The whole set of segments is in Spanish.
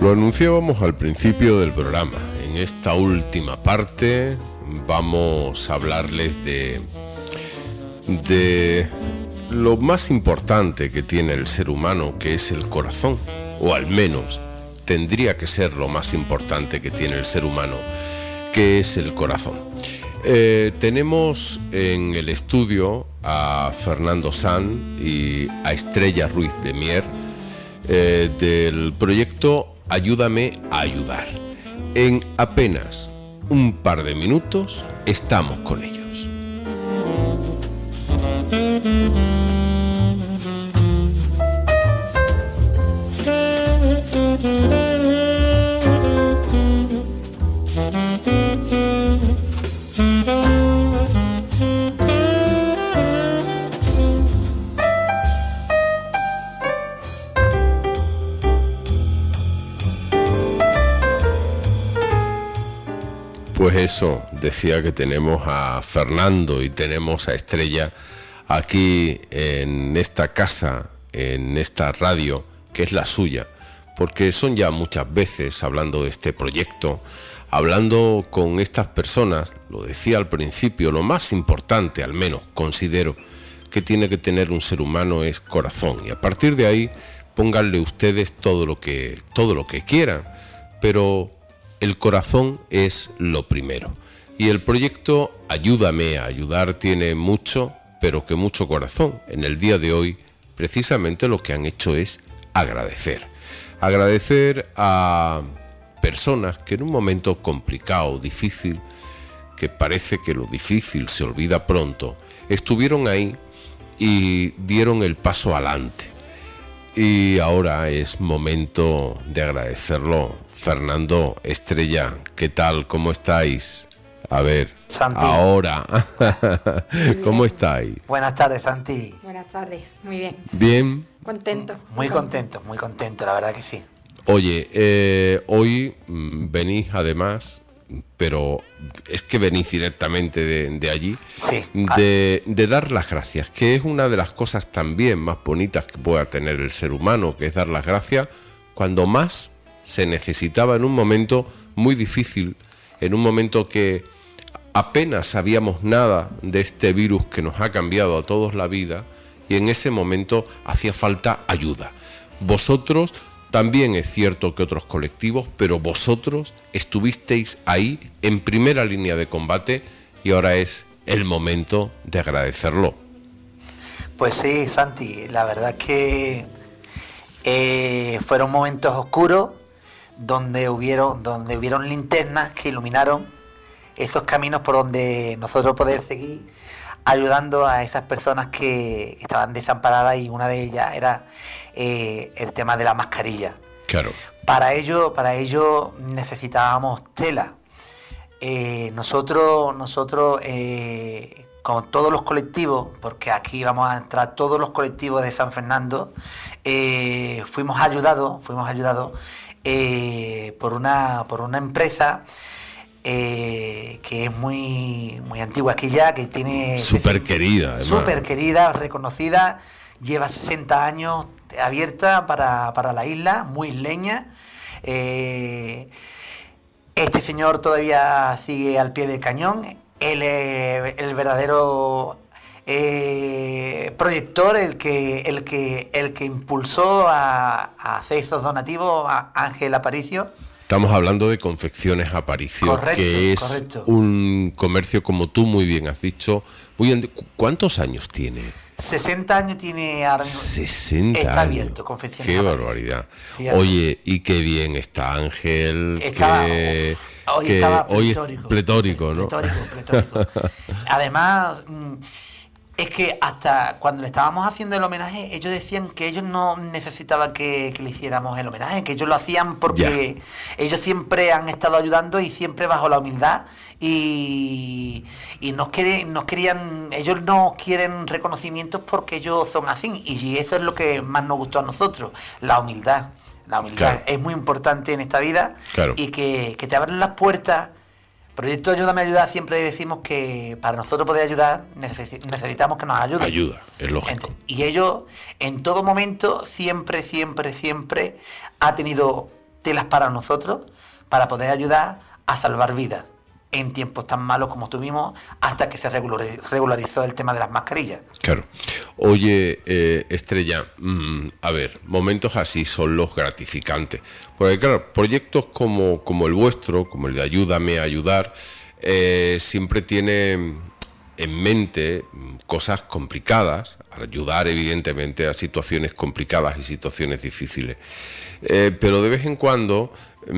Lo anunciábamos al principio del programa. En esta última parte vamos a hablarles de lo más importante que tiene el ser humano, que es el corazón, o al menos tendría que ser lo más importante que tiene el ser humano, que es el corazón. Tenemos en el estudio a Fernando Sanz y a Estrella Ruiz de Mier del proyecto Ayúdame a ayudar. En apenas un par de minutos estamos con ellos. Pues eso, decía que tenemos a Fernando y tenemos a Estrella aquí en esta casa, en esta radio, que es la suya, porque son ya muchas veces hablando de este proyecto, hablando con estas personas. Lo decía al principio, lo más importante, al menos considero, que tiene que tener un ser humano es corazón, y a partir de ahí pónganle ustedes todo lo que quieran, pero el corazón es lo primero. Y el proyecto Ayúdame a ayudar tiene mucho, pero que mucho corazón. En el día de hoy, precisamente lo que han hecho es agradecer. Agradecer a personas que en un momento complicado, difícil, que parece que lo difícil se olvida pronto, estuvieron ahí y dieron el paso adelante. Y ahora es momento de agradecerlo. Fernando, Estrella, ¿qué tal? ¿Cómo estáis? A ver, Santi. Ahora, ¿cómo estáis? Buenas tardes, Santi. Buenas tardes, muy bien. ¿Bien? Contento. Muy contento, la verdad que sí. Oye, hoy venís además, pero es que venís directamente de allí, Sí. de dar las gracias, que es una de las cosas también más bonitas que pueda tener el ser humano, que es dar las gracias cuando más se necesitaba, en un momento muy difícil, en un momento que apenas sabíamos nada de este virus que nos ha cambiado a todos la vida, y en ese momento hacía falta ayuda. Vosotros, también es cierto que otros colectivos, pero vosotros estuvisteis ahí en primera línea de combate, y ahora es el momento de agradecerlo. Pues sí, Santi, la verdad es que fueron momentos oscuros donde hubieron linternas que iluminaron esos caminos por donde nosotros poder seguir ayudando a esas personas que estaban desamparadas, y una de ellas era el tema de la mascarilla. Claro. Para ello necesitábamos tela. Nosotros con todos los colectivos, porque aquí vamos a entrar todos los colectivos de San Fernando, fuimos ayudados por una empresa que es muy antigua aquí ya, que tiene Súper querida, además. Súper querida, reconocida, lleva 60 años abierta para la isla, muy isleña. Este señor todavía sigue al pie del cañón. Él es el verdadero proyector, el que impulsó a hacer esos donativos, a Ángel Aparicio. Estamos hablando de Confecciones Aparicio, Correcto, que es correcto. un comercio, como tú muy bien has dicho. ¿Cuántos años tiene? 60 años tiene ahora mismo. 60 Está años. abierto, Confecciones Qué Aparicio. barbaridad. Fíjate. Oye, y qué bien está Ángel. Estaba hoy es pletórico, pletórico, ¿no? Pletórico. Además, es que hasta cuando le estábamos haciendo el homenaje, ellos decían que ellos no necesitaban que le hiciéramos el homenaje, que ellos lo hacían porque ellos siempre han estado ayudando, y siempre bajo la humildad, y ellos no quieren reconocimientos porque ellos son así, y eso es lo que más nos gustó a nosotros, la humildad. La humildad, claro, es muy importante en esta vida, claro, y que te abran las puertas. Proyecto Ayúdame a ayudar, siempre decimos que para nosotros poder ayudar necesitamos que nos ayuden. Ayuda, es lógico. Y ellos en todo momento siempre ha tenido telas para nosotros, para poder ayudar a salvar vidas en tiempos tan malos como tuvimos, hasta que se regularizó el tema de las mascarillas. Claro. Oye, Estrella, a ver, momentos así son los gratificantes. Porque claro, proyectos como el vuestro, como el de Ayúdame a Ayudar, siempre tiene en mente cosas complicadas, ayudar evidentemente a situaciones complicadas y situaciones difíciles. Pero de vez en cuando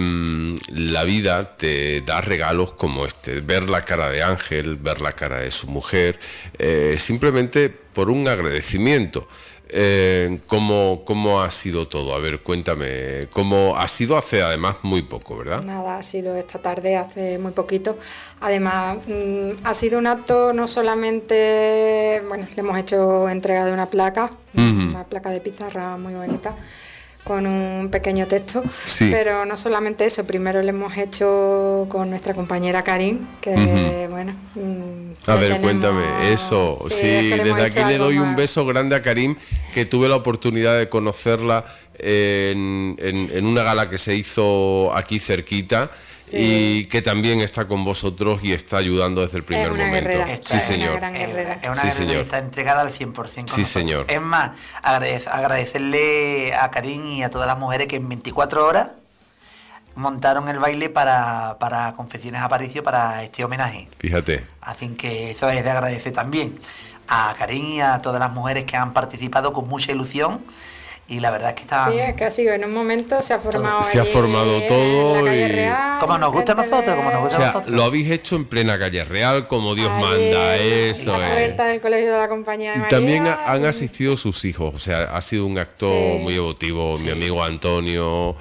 la vida te da regalos como este, ver la cara de Ángel, ver la cara de su mujer, simplemente por un agradecimiento. ¿Cómo ha sido todo? A ver, cuéntame, ¿cómo ha sido hace además muy poco, verdad? Nada, ha sido esta tarde, hace muy poquito. Además, ha sido un acto no solamente, bueno, le hemos hecho entrega de una placa, una placa de pizarra muy bonita, con un pequeño texto, sí. Pero no solamente eso, primero le hemos hecho con nuestra compañera Karim, que bueno... A ver, cuéntame, eso, sí, desde aquí le doy un beso grande a Karim, que tuve la oportunidad de conocerla en una gala que se hizo aquí cerquita, sí. Y que también está con vosotros y está ayudando desde el primer momento. Sí, señor. Es una guerrera que está entregada al 100% con sí, nosotros. Señor. Es más, agradecerle a Karim y a todas las mujeres que en 24 horas montaron el baile para Confecciones Aparicio, para este homenaje. Fíjate. Así que eso es de agradecer también a Karim y a todas las mujeres que han participado con mucha ilusión. Y la verdad es que está... Sí, es que ha sido en un momento, se ha formado todo en la calle Real, como nos gusta a nosotros, O sea, lo habéis hecho en plena calle Real, como Dios manda, eso la puerta del colegio de la Compañía de María. También han asistido sus hijos, o sea, ha sido un acto muy emotivo. Sí. Mi amigo Antonio...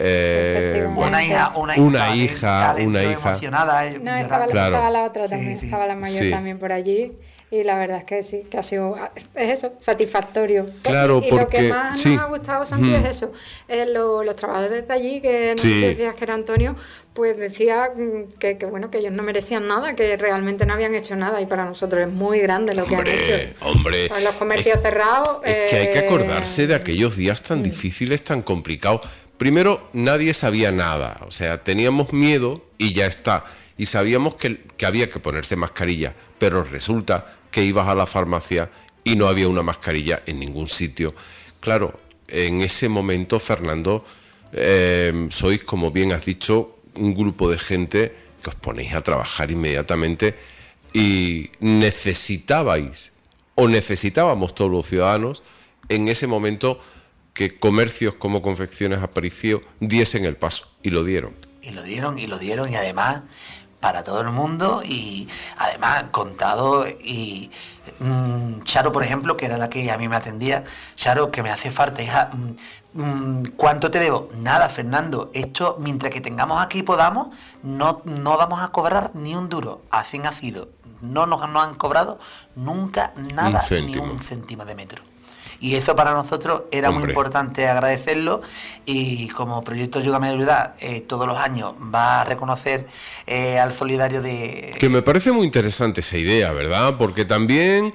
una hija emocionada. No, estaba la otra también, estaba la mayor también por allí. Y la verdad es que sí, que ha sido, es eso, satisfactorio. Claro, y porque... lo que más nos ha gustado, Santi, es eso. Los trabajadores de allí, que no sé si decías que era Antonio, pues decía que bueno, que ellos no merecían nada, que realmente no habían hecho nada. Y para nosotros es muy grande lo que han hecho. Hombre, para los comercios cerrados... Es que hay que acordarse de aquellos días tan difíciles, tan complicados. Primero, nadie sabía nada. O sea, teníamos miedo y ya está. Y sabíamos que había que ponerse mascarilla. Pero resulta que ibas a la farmacia y no había una mascarilla en ningún sitio. Claro, en ese momento, Fernando, sois, como bien has dicho, un grupo de gente que os ponéis a trabajar inmediatamente y necesitabais, o necesitábamos todos los ciudadanos, en ese momento que comercios como Confecciones Aparicio diesen el paso, y lo dieron. Y lo dieron, y además... para todo el mundo, y además contado. Y Charo, por ejemplo, que era la que a mí me atendía: Charo, que me hace falta, hija, ¿cuánto te debo? Nada, Fernando, esto mientras que tengamos aquí podamos, no vamos a cobrar ni un duro. Así ha sido, no nos han cobrado nunca nada, ni un céntimo de metro. Y eso para nosotros era muy importante agradecerlo, y como Proyecto Ayúdame a Ayudar todos los años va a reconocer al solidario de... Que me parece muy interesante esa idea, ¿verdad? Porque también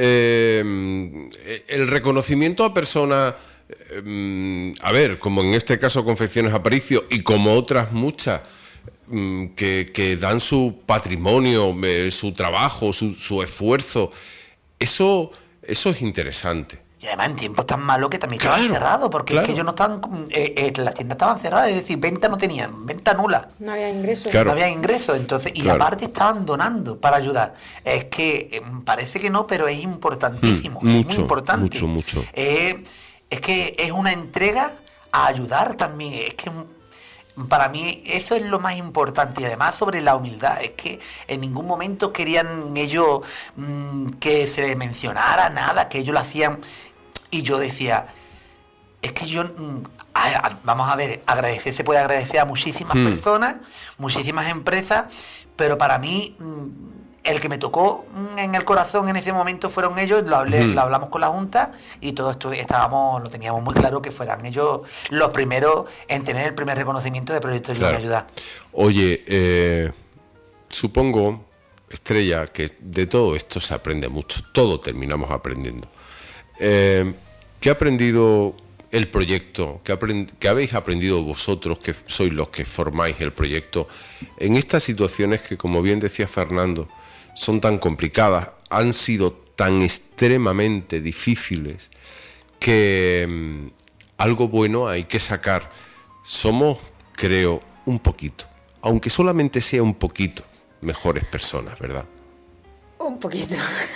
el reconocimiento a personas, a ver, como en este caso Confecciones Aparicio y como otras muchas, que dan su patrimonio, su trabajo, su esfuerzo, eso es interesante. Y además en tiempos tan malos que también estaban cerrados, porque es que ellos no estaban, las tiendas estaban cerradas, es decir, venta no tenían, venta nula. No había ingresos. No había ingresos, entonces, y aparte estaban donando para ayudar. Es que parece que no, pero es importantísimo, es muy importante. Mucho. Es que es una entrega a ayudar también, es que... Para mí eso es lo más importante, y además sobre la humildad. Es que en ningún momento querían ellos que se les mencionara nada, que ellos lo hacían. Y yo decía, es que yo, vamos a ver, agradecer, se puede agradecer a muchísimas personas, muchísimas empresas, pero para mí el que me tocó en el corazón en ese momento fueron ellos. Lo hablamos con la Junta, y todo esto lo teníamos muy claro, que fueran ellos los primeros en tener el primer reconocimiento de Proyecto Ayúdame a Ayudar. Oye, supongo, Estrella, que de todo esto se aprende mucho, todo terminamos aprendiendo. ¿Qué ha aprendido el proyecto, que habéis aprendido vosotros, que sois los que formáis el proyecto, en estas situaciones que, como bien decía Fernando, son tan complicadas, han sido tan extremadamente difíciles, que algo bueno hay que sacar. Somos, creo, un poquito, aunque solamente sea un poquito, mejores personas, ¿verdad? Un poquito.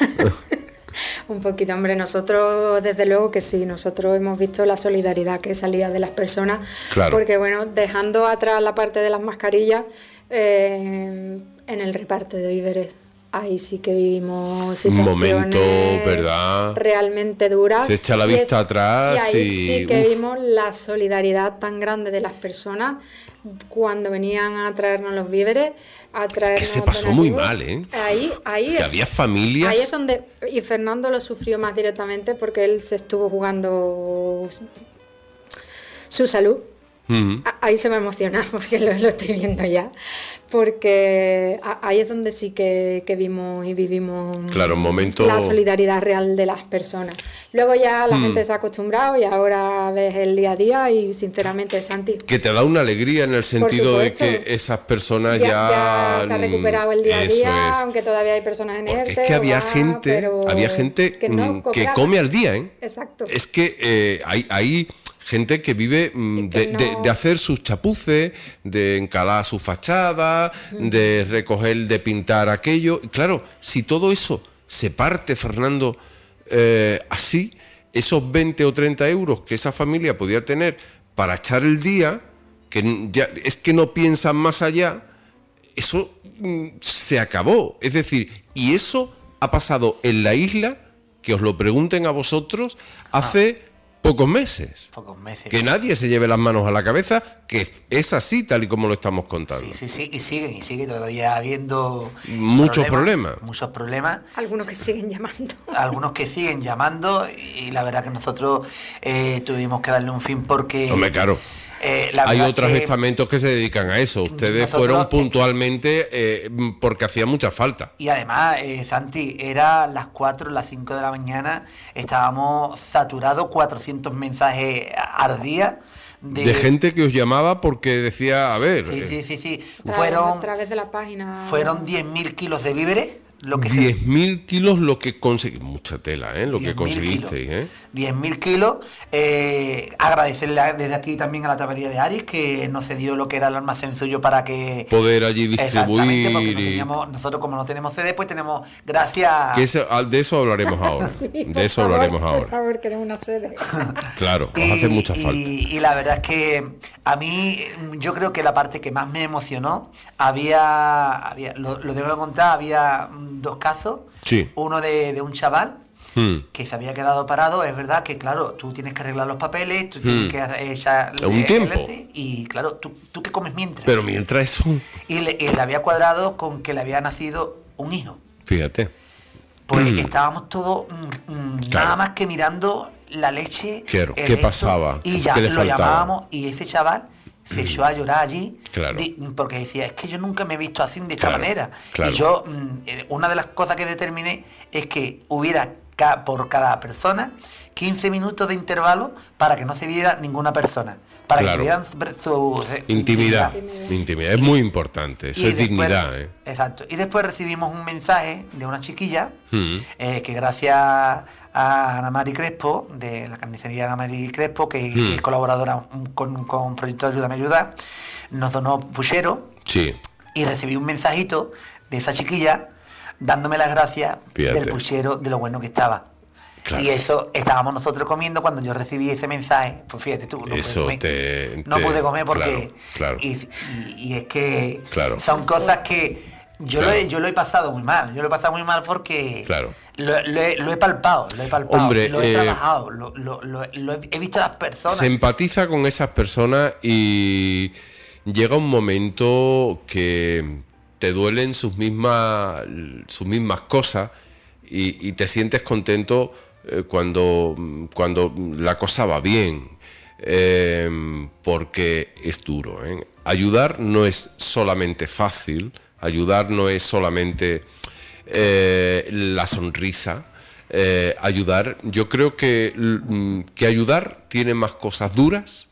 Un poquito, hombre, nosotros desde luego que sí, nosotros hemos visto la solidaridad que salía de las personas, claro. Porque bueno, dejando atrás la parte de las mascarillas, en el reparto de víveres, ahí sí que vivimos situaciones momento, ¿verdad? Realmente duras. Se echa la vista atrás y ahí sí que vimos la solidaridad tan grande de las personas cuando venían a traernos los víveres, a traernos que se pasó donativos. Muy mal, ¿eh? Ahí que había familias. Ahí es donde, y Fernando lo sufrió más directamente porque él se estuvo jugando su salud. Ahí se me emociona porque lo estoy viendo ya, porque ahí es donde sí que vimos y vivimos, claro, un momento, la solidaridad real de las personas. Luego ya la gente se ha acostumbrado y ahora ves el día a día y sinceramente, Santi, que te da una alegría en el sentido de que esas personas ya se ha recuperado el día a día, es. Aunque todavía hay personas en ERTE. Es que había gente que come al día, ¿eh? Exacto. Es que hay gente que vive de hacer sus chapuces, de encalar su fachada, de recoger, de pintar aquello. Y claro, si todo eso se parte, Fernando, así, esos 20 o 30 euros que esa familia podía tener para echar el día, que ya es que no piensan más allá, eso se acabó. Es decir, y eso ha pasado en la isla, que os lo pregunten a vosotros, hace pocos meses. Que nadie se lleve las manos a la cabeza, que es así tal y como lo estamos contando. Sí, y sigue todavía habiendo muchos problemas. Muchos problemas. Algunos que siguen llamando. Algunos que siguen llamando y la verdad que nosotros tuvimos que darle un fin porque... Hombre, claro. Hay otros estamentos que se dedican a eso. Ustedes fueron puntualmente porque hacía mucha falta. Y además, Santi, era las 4, las 5 de la mañana, estábamos saturados, 400 mensajes al día. De gente que os llamaba porque decía, a ver... Sí. A través de la página. Fueron 10.000 kilos de víveres. 10.000 kilos lo que conseguiste. Mucha tela, lo que conseguisteis. 10.000 kilos. Agradecerle desde aquí también a la tabería de Aris, que nos cedió lo que era el almacén suyo para que... poder allí distribuir. Porque nosotros, como no tenemos sede, pues tenemos... Gracias... De eso hablaremos ahora. Por favor, queremos una sede. Claro, os hace mucha falta. Y la verdad es que a mí, yo creo que la parte que más me emocionó, había lo tengo que contar, había 2 casos. Sí. Uno de un chaval que se había quedado parado. Es verdad que, claro, tú tienes que arreglar los papeles, tú tienes que echar un tiempo. Y claro, tú qué comes mientras. Pero mientras eso... Y le había cuadrado con que le había nacido un hijo. Fíjate. Pues estábamos todos nada más que mirando la leche. Claro, ¿qué pasaba? Y ya lo llamábamos y ese chaval se echó a llorar allí, claro. Porque decía, es que yo nunca me he visto así de esta manera. Claro. Y yo, una de las cosas que determiné es que hubiera por cada persona 15 minutos de intervalo para que no se viera ninguna persona, para que tuvieran su intimidad. Es muy importante, eso es después, dignidad. Exacto. Y después recibimos un mensaje de una chiquilla que gracias a Ana Mari Crespo, de la carnicería Ana Mari Crespo, que es colaboradora con Proyecto Ayúdame a Ayudar, nos donó puchero. Sí. Y recibí un mensajito de esa chiquilla dándome las gracias del puchero, de lo bueno que estaba. Claro. Y eso estábamos nosotros comiendo cuando yo recibí ese mensaje. Pues fíjate tú, no pude comer porque... Claro. Y es que son cosas que yo lo he pasado muy mal. Yo lo he pasado muy mal porque lo he palpado, Hombre, lo he trabajado, he visto a las personas. Se empatiza con esas personas y llega un momento que te duelen sus mismas cosas y te sientes contento cuando la cosa va bien, porque es duro. Ayudar no es solamente fácil, ayudar no es solamente la sonrisa, ayudar. Yo creo que ayudar tiene más cosas duras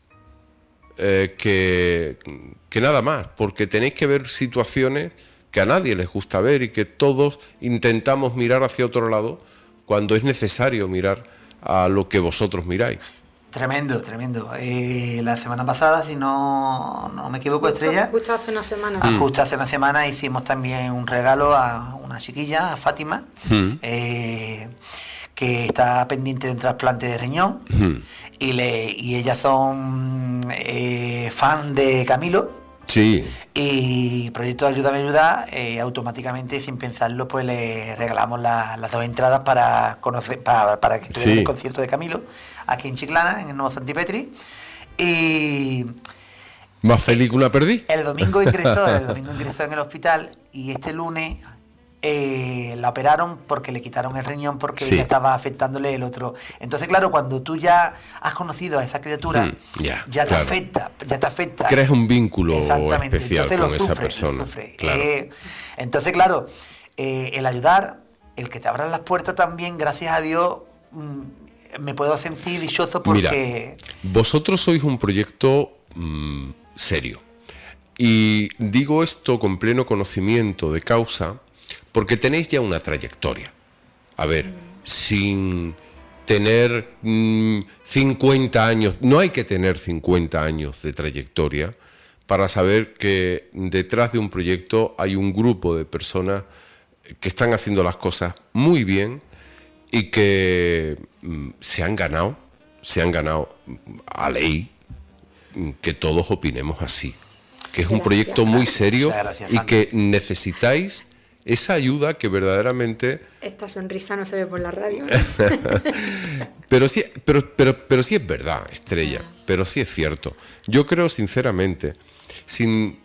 que nada más, porque tenéis que ver situaciones que a nadie les gusta ver y que todos intentamos mirar hacia otro lado cuando es necesario mirar a lo que vosotros miráis. Tremendo, tremendo. La semana pasada, si no me equivoco, Estrella. Justo hace una semana. Justo hace una semana hicimos también un regalo a una chiquilla, a Fátima, que está pendiente de un trasplante de riñón. Y ellas son fan de Camilo. Sí. Y Proyecto Ayúdame a Ayudar, automáticamente, sin pensarlo, pues le regalamos las 2 entradas para que estuvieran el concierto de Camilo aquí en Chiclana, en el Nuevo Santipetri. Y más feliz que una perdiz. El domingo ingresó en el hospital, y este lunes la operaron porque le quitaron el riñón, porque ella estaba afectándole el otro. Entonces, claro, cuando tú ya has conocido a esa criatura, ya te afecta. Creas un vínculo exactamente, especial con esa persona. Claro. Entonces, claro, el ayudar, el que te abran las puertas también, gracias a Dios, me puedo sentir dichoso porque... Mira, vosotros sois un proyecto serio. Y digo esto con pleno conocimiento de causa, porque tenéis ya una trayectoria. A ver, sin tener 50 años, no hay que tener 50 años de trayectoria para saber que detrás de un proyecto hay un grupo de personas que están haciendo las cosas muy bien y que se han ganado a ley que todos opinemos así. Que es un proyecto muy serio y que necesitáis esa ayuda que verdaderamente... Esta sonrisa no se ve por la radio. pero sí es verdad, Estrella, pero sí es cierto. Yo creo sinceramente, sin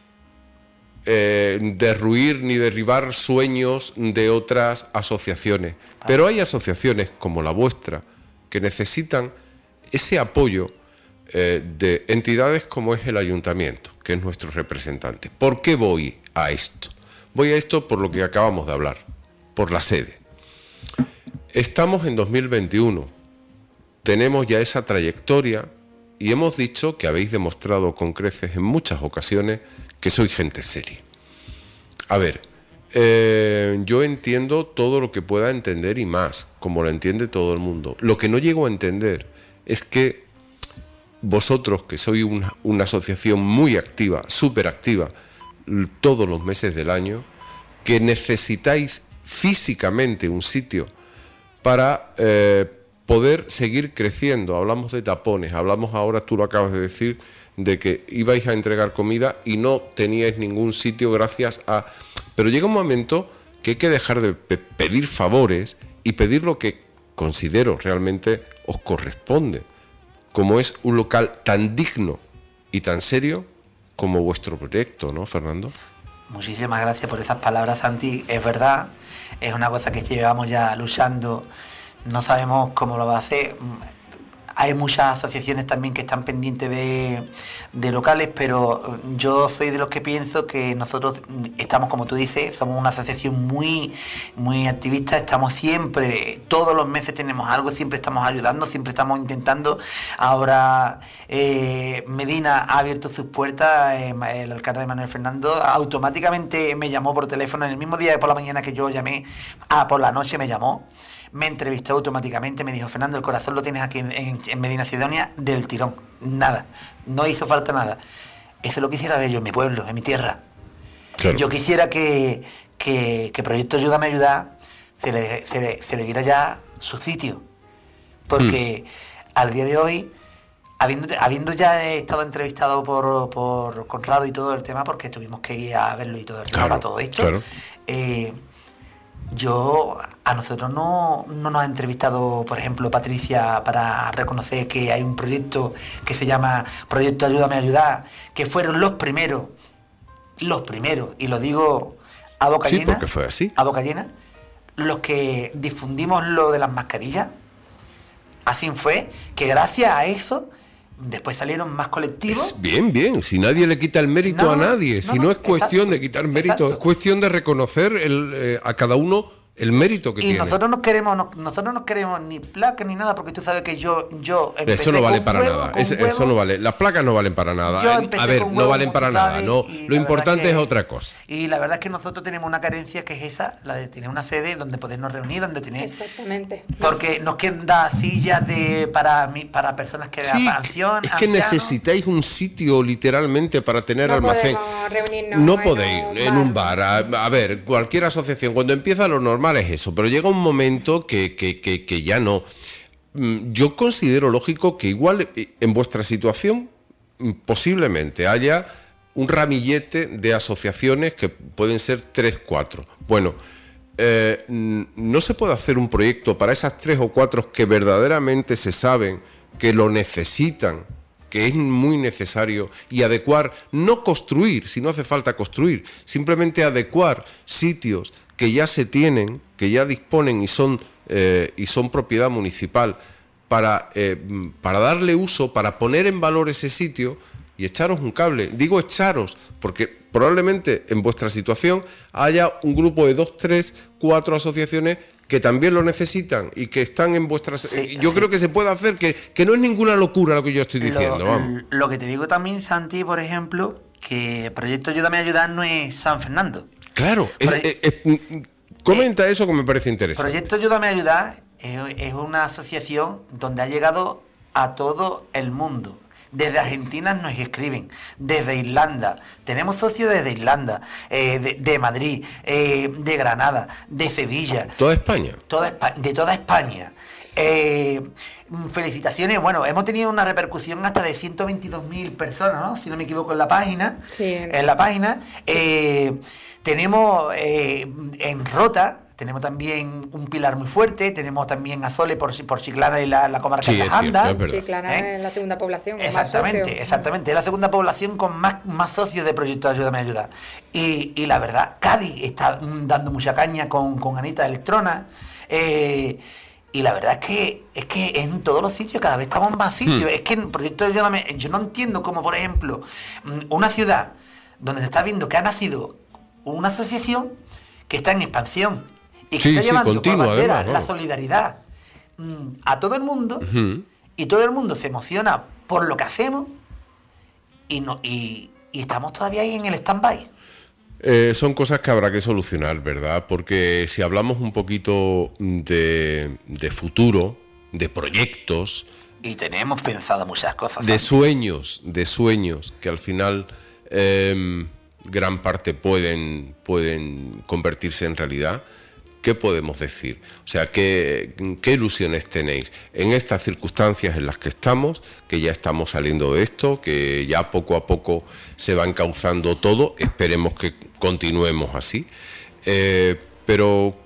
derruir ni derribar sueños de otras asociaciones, pero hay asociaciones como la vuestra que necesitan ese apoyo de entidades como es el ayuntamiento, que es nuestro representante. ¿Por qué voy a esto? Voy a esto por lo que acabamos de hablar, por la sede. Estamos en 2021, tenemos ya esa trayectoria y hemos dicho que habéis demostrado con creces en muchas ocasiones que sois gente seria. A ver, yo entiendo todo lo que pueda entender y más, como lo entiende todo el mundo. Lo que no llego a entender es que vosotros, que sois una asociación muy activa, súper activa, todos los meses del año, que necesitáis físicamente un sitio para poder seguir creciendo. Hablamos de tapones, hablamos ahora, tú lo acabas de decir, de que ibais a entregar comida y no teníais ningún sitio gracias a... Pero llega un momento que hay que dejar de pedir favores y pedir lo que considero realmente os corresponde, como es un local tan digno y tan serio como vuestro proyecto, ¿no, Fernando? Muchísimas gracias por esas palabras, Santi. Es verdad, es una cosa que llevamos ya luchando, no sabemos cómo lo va a hacer. Hay muchas asociaciones también que están pendientes de locales, pero yo soy de los que pienso que nosotros estamos, como tú dices, somos una asociación muy, muy activista, estamos siempre, todos los meses tenemos algo, siempre estamos ayudando, siempre estamos intentando. Ahora Medina ha abierto sus puertas, el alcalde Manuel Fernando automáticamente me llamó por teléfono en el mismo día de por la mañana que yo llamé, por la noche me llamó. Me entrevistó automáticamente, me dijo: Fernando, el corazón lo tienes aquí en Medina Sidonia del tirón. Nada, no hizo falta nada. Eso lo quisiera ver yo en mi pueblo, en mi tierra. Claro. Yo quisiera que Proyecto Ayúdame a Ayudar se le diera ya su sitio. Porque al día de hoy, habiendo ya estado entrevistado por Conrado y todo el tema, porque tuvimos que ir a verlo y todo el tema para todo esto, claro. A nosotros no nos ha entrevistado, por ejemplo, Patricia, para reconocer que hay un proyecto que se llama Proyecto Ayúdame a Ayudar, que fueron los primeros, y lo digo a boca llena. Sí, porque fue así. A boca llena, los que difundimos lo de las mascarillas. Así fue, que gracias a eso después salieron más colectivos. Bien, si nadie le quita el mérito a nadie, si no es cuestión de quitar mérito, es cuestión de reconocer a cada uno el mérito que y tiene. nosotros no queremos ni placas ni nada, porque tú sabes que yo empecé eso no vale con para huevo, nada. con Eso huevo. no vale. Las placas no valen para nada. Yo empecé A ver, con no huevo, valen como para tú nada. sabes, No, y lo la importante verdad es otra cosa. Y la verdad es que nosotros tenemos una carencia que es esa, la de tener una sede donde podernos reunir, donde tener... Exactamente. Porque nos quieren dar sillas para personas que Sí, ancianos. es que necesitáis un sitio literalmente para tener No almacén. podemos reunirnos No en podéis un en un bar. A ver, cualquier asociación, cuando empieza lo normal es eso, pero llega un momento que ya no. Yo considero lógico que igual en vuestra situación posiblemente haya un ramillete de asociaciones que pueden ser 3, 4. Bueno, no se puede hacer un proyecto para esas 3 o 4 que verdaderamente se saben que lo necesitan, que es muy necesario, y adecuar, no construir, si no hace falta construir, simplemente adecuar sitios que ya se tienen, que ya disponen y son propiedad municipal, para darle uso, para poner en valor ese sitio y echaros un cable. Digo echaros, porque probablemente en vuestra situación haya un grupo de 2, 3, 4 asociaciones que también lo necesitan y que están en vuestras... Sí, yo sí. creo que se puede hacer, que no es ninguna locura lo que yo estoy diciendo, vamos. Lo que te digo también, Santi, por ejemplo, que Proyecto Ayúdame a Ayudar no es San Fernando. Claro, comenta eso que me parece interesante. Proyecto Ayúdame a Ayudar es una asociación donde ha llegado a todo el mundo. Desde Argentina nos escriben, desde Irlanda, tenemos socios desde Irlanda, de Madrid, de Granada, de Sevilla. ¿Toda España? De toda España. Felicitaciones, bueno, hemos tenido una repercusión hasta de 122.000 personas, ¿no? Si no me equivoco en la página. Sí. En la página. Tenemos en Rota, tenemos también un pilar muy fuerte, tenemos también Azole por Chiclana y la comarca de Janda. Chiclana es la segunda población. Exactamente. Es la segunda población con más socios de Proyecto Ayúdame a Ayudar. Y la verdad, Cádiz está dando mucha caña con Anita Electrona. Y la verdad es que en todos los sitios cada vez estamos en más sitios. Es que en Proyecto Ayúdame, yo no entiendo cómo, por ejemplo, una ciudad donde se está viendo que ha nacido una asociación que está en expansión y que está llevando continua, por bandera además, la solidaridad a todo el mundo, Uh-huh. y todo el mundo se emociona por lo que hacemos y estamos todavía ahí en el stand-by. Son cosas que habrá que solucionar, ¿verdad? Porque si hablamos un poquito de futuro, de proyectos... Y tenemos pensado muchas cosas. De sueños, que al final gran parte pueden convertirse en realidad. ¿Qué podemos decir? O sea, ¿qué ilusiones tenéis en estas circunstancias en las que estamos, que ya estamos saliendo de esto, que ya poco a poco se va encauzando todo? Esperemos que continuemos así. Pero,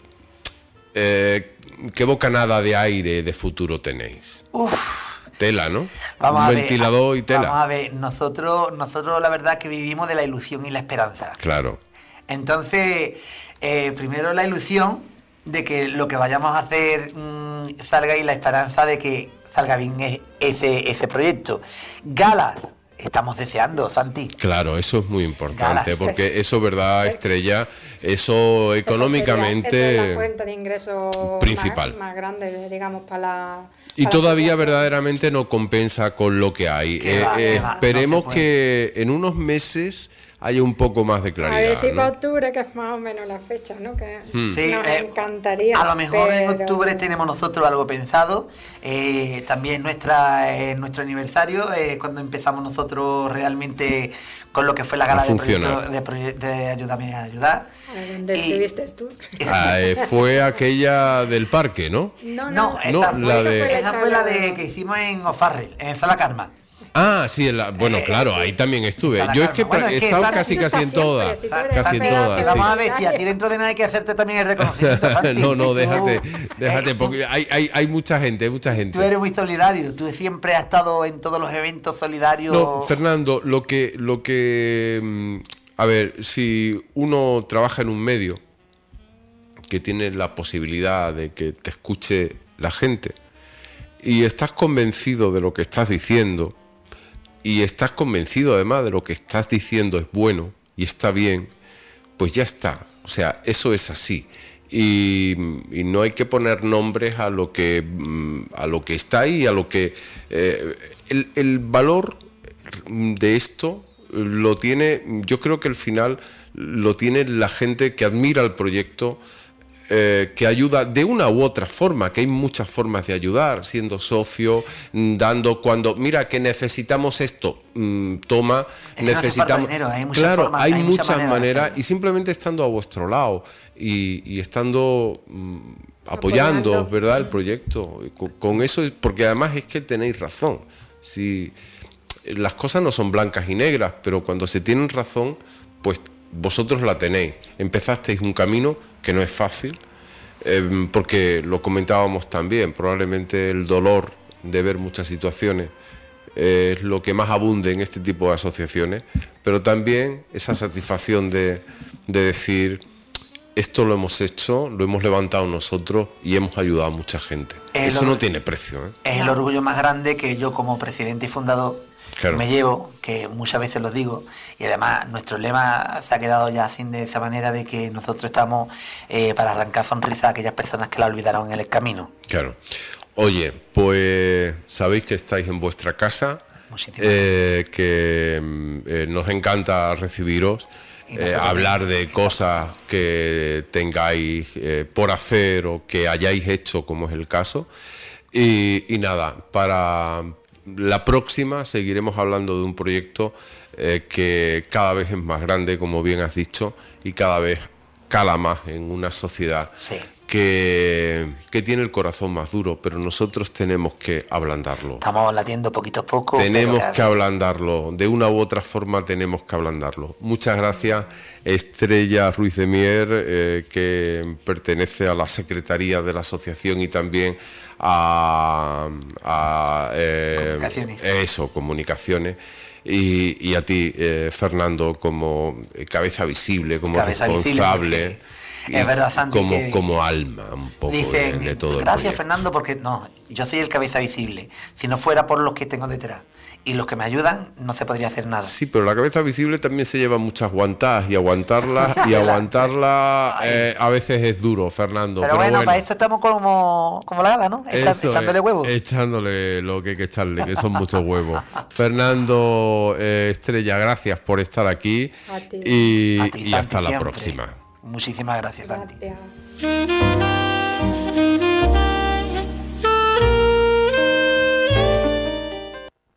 ¿qué bocanada de aire de futuro tenéis? Tela, ¿no? Un ventilador y tela. Vamos a ver, nosotros la verdad que vivimos de la ilusión y la esperanza. Claro. Entonces, primero la ilusión de que lo que vayamos a hacer salga, y la esperanza de que salga bien ese proyecto. Galas, estamos deseando, Santi. Claro, eso es muy importante, Galas. porque eso, ¿verdad, Estrella? Eso económicamente... Esa es la fuente de ingresos principal. Más grande, digamos, para y todavía la verdaderamente no compensa con lo que hay. Esperemos no que en unos meses haya un poco más de claridad. A ver si ¿no? para octubre, que es más o menos la fecha, ¿no? Que sí, nos encantaría. A lo mejor en octubre tenemos nosotros algo pensado. También nuestro aniversario, cuando empezamos nosotros realmente con lo que fue la gala de Ayúdame a Ayudar. ¿Dónde estuviste tú? Fue aquella del parque, ¿no? No, esa fue la de que hicimos en O'Farrell, en Sala Karma. Ah, sí, bueno, claro, ahí también estuve. Yo es que he estado casi en todas. Casi en todas. Vamos a ver, si a ti dentro de nada hay que hacerte también el reconocimiento. No, déjate, porque hay mucha gente, Tú eres muy solidario, tú siempre has estado en todos los eventos solidarios. No, Fernando, lo que a ver, si uno trabaja en un medio que tiene la posibilidad de que te escuche la gente y estás convencido de lo que estás diciendo, y estás convencido además de lo que estás diciendo es bueno y está bien, pues ya está. O sea, eso es así. y no hay que poner nombres a lo que está ahí, a lo que el valor de esto lo tiene, yo creo que al final lo tiene la gente que admira el proyecto, que ayuda de una u otra forma, que hay muchas formas de ayudar, siendo socio, dando cuando, mira que necesitamos esto, toma, es que necesitamos... No dinero, hay muchas claro, formas, hay muchas maneras, y simplemente estando a vuestro lado y estando apoyando, ¿verdad?, el proyecto. Con eso, porque además es que tenéis razón. Si las cosas no son blancas y negras, pero cuando se tienen razón, pues vosotros la tenéis. Empezasteis un camino que no es fácil, porque lo comentábamos también, probablemente el dolor de ver muchas situaciones es lo que más abunde en este tipo de asociaciones, pero también esa satisfacción de decir, esto lo hemos hecho, lo hemos levantado nosotros y hemos ayudado a mucha gente. Eso no tiene precio, ¿eh? Es el orgullo más grande que yo, como presidente y fundador, claro, me llevo, que muchas veces lo digo, y además nuestro lema se ha quedado ya así, de esa manera, de que nosotros estamos para arrancar sonrisas a aquellas personas que la olvidaron en el camino. Claro. Oye, pues sabéis que estáis en vuestra casa, que nos encanta recibiros, hablar de cosas que tengáis por hacer o que hayáis hecho, como es el caso. Y nada, para la próxima seguiremos hablando de un proyecto que cada vez es más grande, como bien has dicho, y cada vez cala más en una sociedad, sí, que tiene el corazón más duro, pero nosotros tenemos que ablandarlo. Estamos latiendo poquito a poco. Tenemos que ablandarlo, de una u otra forma tenemos que ablandarlo. Muchas gracias, Estrella Ruiz de Mier, que pertenece a la Secretaría de la Asociación y también a comunicaciones. Y a ti, Fernando, como cabeza visible, como responsable. Es verdad, Santi, como alma un poco dicen, de todo el gracias, proyecto. Fernando, porque no, yo soy el cabeza visible. Si no fuera por los que tengo detrás y los que me ayudan, no se podría hacer nada. Sí, pero la cabeza visible también se lleva muchas guantadas, y aguantarla a veces es duro, Fernando. Pero bueno, para eso estamos como la gala, ¿no? Echándole huevos. Echándole lo que hay que echarle, que son muchos huevos. Fernando, Estrella, gracias por estar aquí. A ti. Y A ti, hasta Santi, la próxima. Muchísimas gracias, Santi. Gracias.